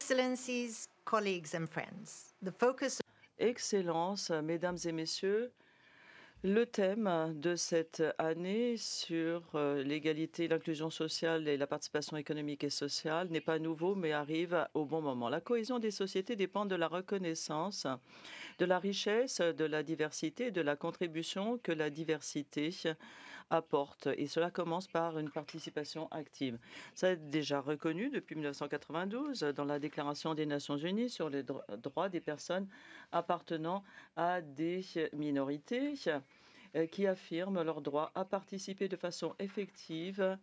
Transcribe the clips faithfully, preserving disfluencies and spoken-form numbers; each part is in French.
Excellencies, colleagues and friends, the focus Excellences, Mesdames et Messieurs, le thème de cette année sur euh, l'égalité, l'inclusion sociale et la participation économique et sociale n'est pas nouveau, mais arrive au bon moment. La cohésion des sociétés dépend de la reconnaissance de la richesse, de la diversité et de la contribution que la diversité apporte. Et cela commence par une participation active. Ça est déjà reconnu depuis mille neuf cent quatre-vingt-douze dans la Déclaration des Nations Unies sur les dro- droits des personnes appartenant à des minorités euh, qui affirment leur droit à participer de façon effective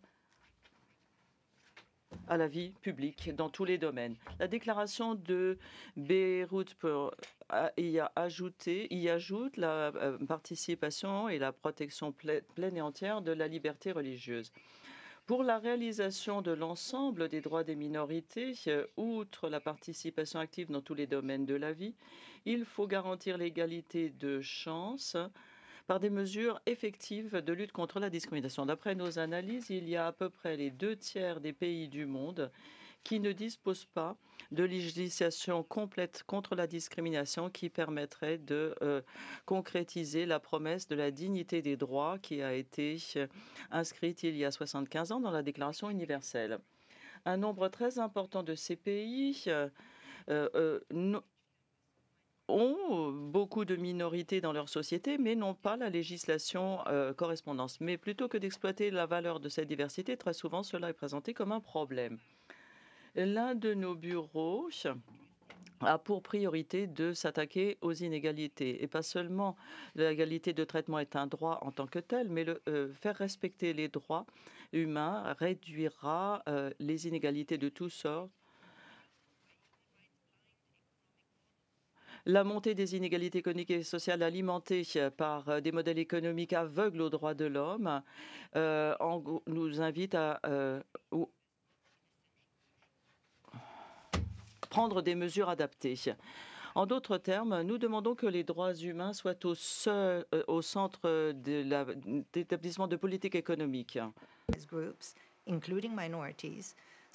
à la vie publique dans tous les domaines. La déclaration de Beyrouth pour, a- y, a ajouté, y ajoute la euh, participation et la protection ple- pleine et entière de la liberté religieuse. Pour la réalisation de l'ensemble des droits des minorités, euh, outre la participation active dans tous les domaines de la vie, il faut garantir l'égalité de chance par des mesures effectives de lutte contre la discrimination. D'après nos analyses, il y a à peu près les deux tiers des pays du monde qui ne disposent pas de législation complète contre la discrimination qui permettrait de euh, concrétiser la promesse de la dignité des droits qui a été euh, inscrite il y a soixante-quinze ans dans la Déclaration universelle. Un nombre très important de ces pays euh, euh, euh, ont beaucoup de minorités dans leur société, mais n'ont pas la législation euh, correspondance. Mais plutôt que d'exploiter la valeur de cette diversité, très souvent cela est présenté comme un problème. L'un de nos bureaux a pour priorité de s'attaquer aux inégalités. Et pas seulement l'égalité de traitement est un droit en tant que tel, mais le, euh, faire respecter les droits humains réduira euh, les inégalités de toutes sortes. La montée des inégalités économiques et sociales alimentées par euh, des modèles économiques aveugles aux droits de l'homme euh, en gros, nous invite à euh, ou- prendre des mesures adaptées. En d'autres termes, nous demandons que les droits humains soient au, seul- euh, au centre de la- d'établissement de politique économique. groups, including minorities,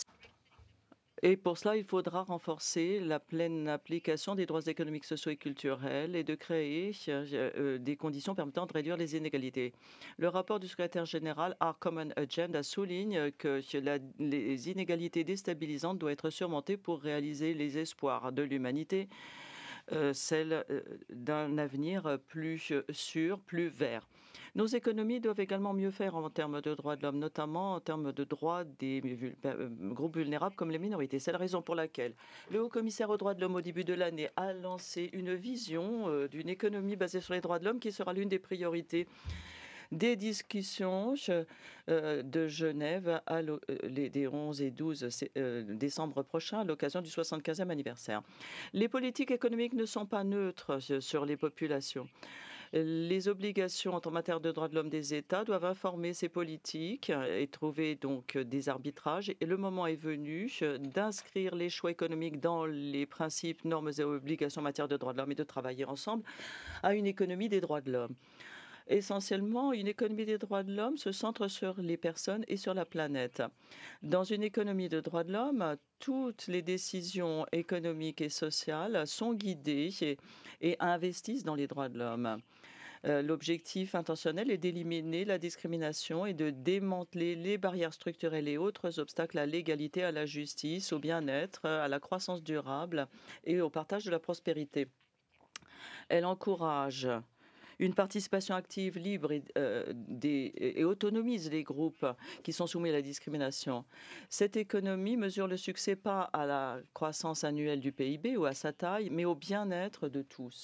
Et pour cela, il faudra renforcer la pleine application des droits économiques, sociaux et culturels et de créer euh, euh, des conditions permettant de réduire les inégalités. Le rapport du secrétaire général Our Common Agenda souligne que la- les inégalités déstabilisantes doivent être surmontées pour réaliser les espoirs de l'humanité, euh, celle euh, d'un avenir plus sûr, plus vert. Nos économies doivent également mieux faire en termes de droits de l'homme, notamment en termes de droits des vul- euh, groupes vulnérables comme les minorités. C'est la raison pour laquelle le haut-commissaire aux droits de l'homme au début de l'année a lancé une vision euh, d'une économie basée sur les droits de l'homme qui sera l'une des priorités des discussions euh, de Genève à l'o- euh, les, des onze et douze sé- euh, décembre prochains à l'occasion du soixante-quinzième anniversaire. Les politiques économiques ne sont pas neutres euh, sur les populations. Les obligations en matière de droits de l'homme des États doivent informer ces politiques et trouver donc des arbitrages. Et le moment est venu euh, d'inscrire les choix économiques dans les principes, normes et obligations en matière de droits de l'homme et de travailler ensemble à une économie des droits de l'homme. Essentiellement, une économie des droits de l'homme se centre sur les personnes et sur la planète. Dans une économie de droits de l'homme, toutes les décisions économiques et sociales sont guidées et, et investissent dans les droits de l'homme. Euh, L'objectif intentionnel est d'éliminer la discrimination et de démanteler les barrières structurelles et autres obstacles à l'égalité, à la justice, au bien-être, à la croissance durable et au partage de la prospérité. Elle encourage une participation active, libre et, euh, des- et autonomise les groupes qui sont soumis à la discrimination. Cette économie mesure le succès pas à la croissance annuelle du P I B ou à sa taille, mais au bien-être de tous.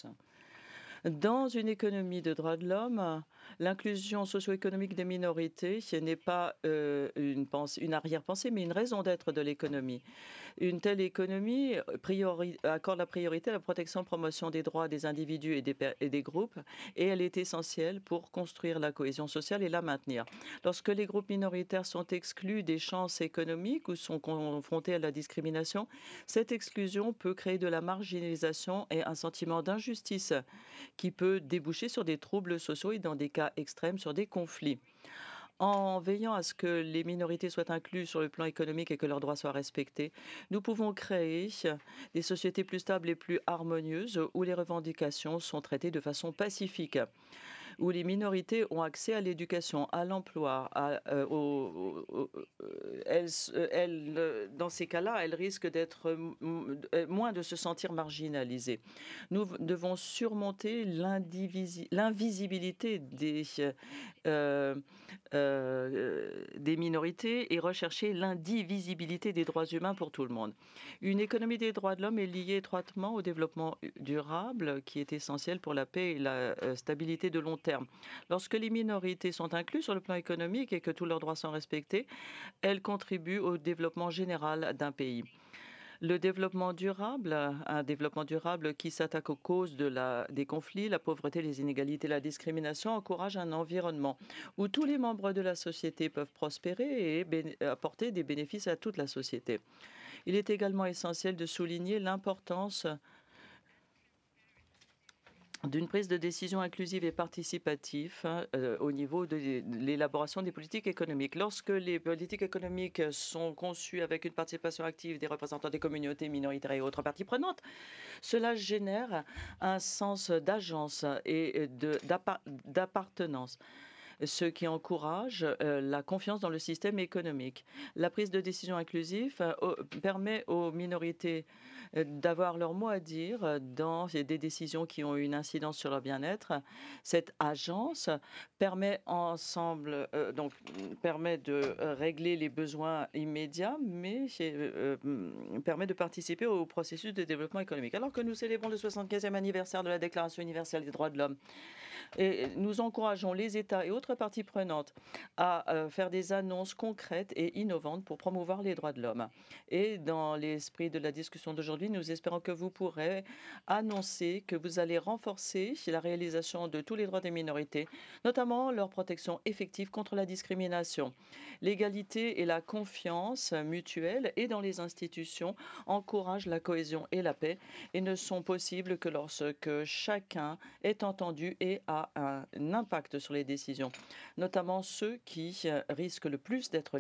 Dans une économie de droits de l'homme, l'inclusion socio-économique des minorités ce n'est pas euh, une, pense- une arrière-pensée, mais une raison d'être de l'économie. Une telle économie priori- accorde la priorité à la protection et promotion des droits des individus et des, per- et des groupes, et elle est essentielle pour construire la cohésion sociale et la maintenir. Lorsque les groupes minoritaires sont exclus des chances économiques ou sont confrontés à la discrimination, cette exclusion peut créer de la marginalisation et un sentiment d'injustice qui peut déboucher sur des troubles sociaux et dans des cas extrêmes sur des conflits. En veillant à ce que les minorités soient incluses sur le plan économique et que leurs droits soient respectés, nous pouvons créer des sociétés plus stables et plus harmonieuses où les revendications sont traitées de façon pacifique, où les minorités ont accès à l'éducation, à l'emploi, à, euh, au- au- au- euh, elles, euh, elles, euh, dans ces cas-là, elles risquent d'être euh, euh, moins de se sentir marginalisées. Nous v- devons surmonter l'indivisi- l'invisibilité des, euh, euh, des minorités et rechercher l'indivisibilité des droits humains pour tout le monde. Une économie des droits de l'homme est liée étroitement au développement durable qui est essentiel pour la paix et la euh, stabilité de long terme. Lorsque les minorités sont incluses sur le plan économique et que tous leurs droits sont respectés, elles contribuent au développement général d'un pays. Le développement durable, un développement durable qui s'attaque aux causes de la, des conflits, la pauvreté, les inégalités, la discrimination, encourage un environnement où tous les membres de la société peuvent prospérer et béné- apporter des bénéfices à toute la société. Il est également essentiel de souligner l'importance d'une prise de décision inclusive et participative euh, au niveau de l'élaboration des politiques économiques. Lorsque les politiques économiques sont conçues avec une participation active des représentants des communautés minoritaires et autres parties prenantes, cela génère un sens d'agence et de- d'appa- d'appartenance, ce qui encourage euh, la confiance dans le système économique. La prise de décision inclusive euh, au- permet aux minorités euh, d'avoir leur mot à dire euh, dans des décisions qui ont une incidence sur leur bien-être. Cette agence permet ensemble, euh, donc permet de euh, régler les besoins immédiats, mais euh, euh, permet de participer au processus de développement économique. Alors que nous célébrons le soixante-quinzième anniversaire de la Déclaration universelle des droits de l'homme, et nous encourageons les États et autres parties prenantes à euh, faire des annonces concrètes et innovantes pour promouvoir les droits de l'homme. Et dans l'esprit de la discussion d'aujourd'hui, nous espérons que vous pourrez annoncer que vous allez renforcer la réalisation de tous les droits des minorités, notamment leur protection effective contre la discrimination. L'égalité et la confiance mutuelle et dans les institutions encouragent la cohésion et la paix et ne sont possibles que lorsque chacun est entendu et a un impact sur les décisions, notamment ceux qui euh, risquent le plus d'être